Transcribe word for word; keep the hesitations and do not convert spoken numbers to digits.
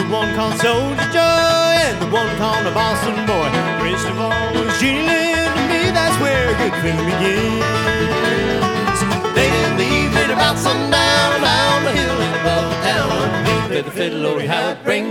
one called Soldier Joy and the one called the Boston Boy. First of all, was Jeannie Lynn to me, that's where a good feeling begins. Late in the evening about sundown, down the hill and above the town, underneath the fiddle, Lord, how it brings